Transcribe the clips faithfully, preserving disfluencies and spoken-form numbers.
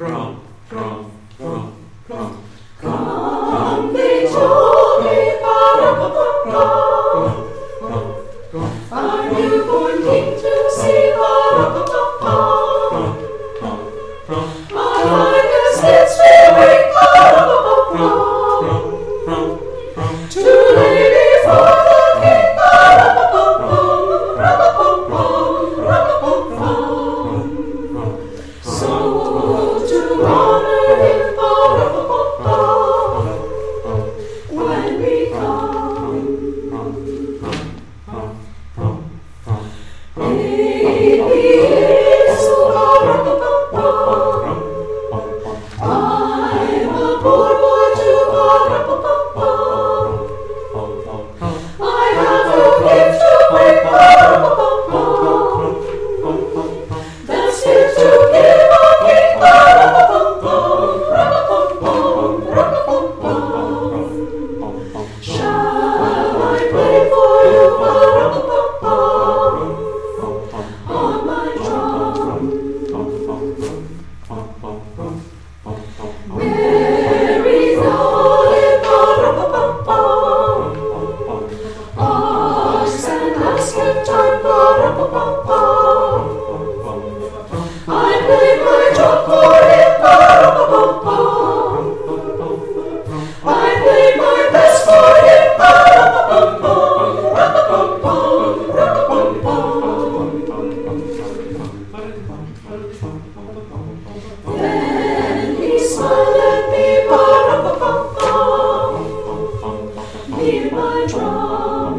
Come, come, come, come. Come, they told me, ba-da-ba-ba-ba. A newborn king to see, ba-da-ba-ba-ba. My finest gifts will bring, ba-da-ba-ba-ba. To lay before the king, ba-da-ba-ba-ba. Ra-ba-ba-ba, ra-ba-ba-ba. So to honor him, ba-da-ba-ba-ba. When we come, baby, so ba-da-ba-ba-ba. I'm a poor boy too, ba-da-ba-ba-ba. I have no gift to bring, ba-da-ba-ba-ba. That's it to give a king, ba-da-ba-ba-ba. Ra-ba-ba-ba, ra-ba-ba-ba. Shall I play for you, ba-da-ba-ba-ba, on my drum? Mary thought it, ba-da-ba-ba-ba. Ox and ass guitar, ba-da-ba-ba-ba. I play my drum for him, ba-da-ba-ba-ba. I played my best for him, ba-da-ba-ba-ba. Ra-ba-ba-ba, ra-ba-ba-ba. Then he smiled at me, ba-da-ba-ba-ba, near my drum.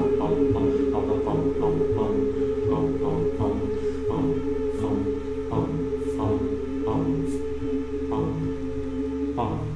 Bum.